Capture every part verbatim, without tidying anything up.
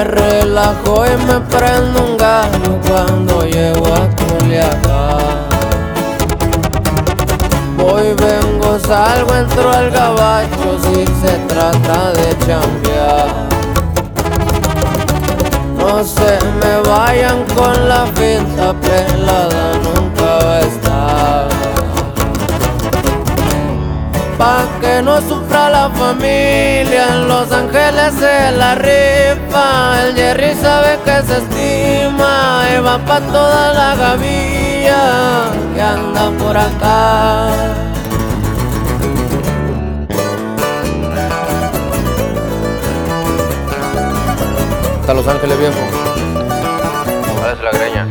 Me relajo y me prendo un gallo cuando llego a Culiacán. Voy, vengo, salgo, entro al gabacho si se trata de chambear. No se me vayan con la finta, pelada nunca va a estar. Pa' que no sufra la familia, en Los Ángeles se la rifa. El Jerry sabe que se estima y va pa' toda la gavilla que anda por acá. Hasta Los Ángeles, viejo. Parece la greña.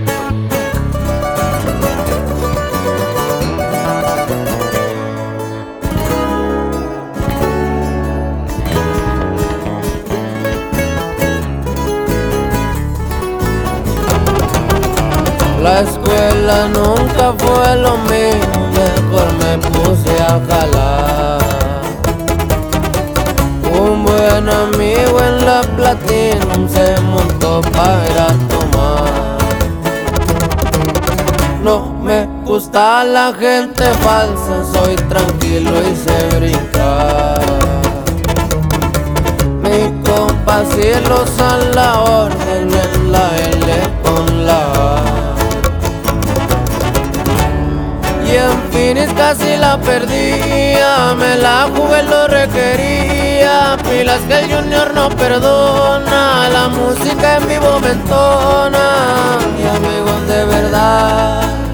La escuela nunca fue lo mío, mejor me puse a jalar. Un buen amigo en la Platinum se montó para ir a tomar. No me gusta la gente falsa, soy tranquilo y sé brincar. Mi compa cielos a la orden, en la L con la A. Y en Phoenix casi la perdía, me la jugué, lo requería. Pilas que el Junior no perdona, la música en vivo me entona. Y amigos de verdad,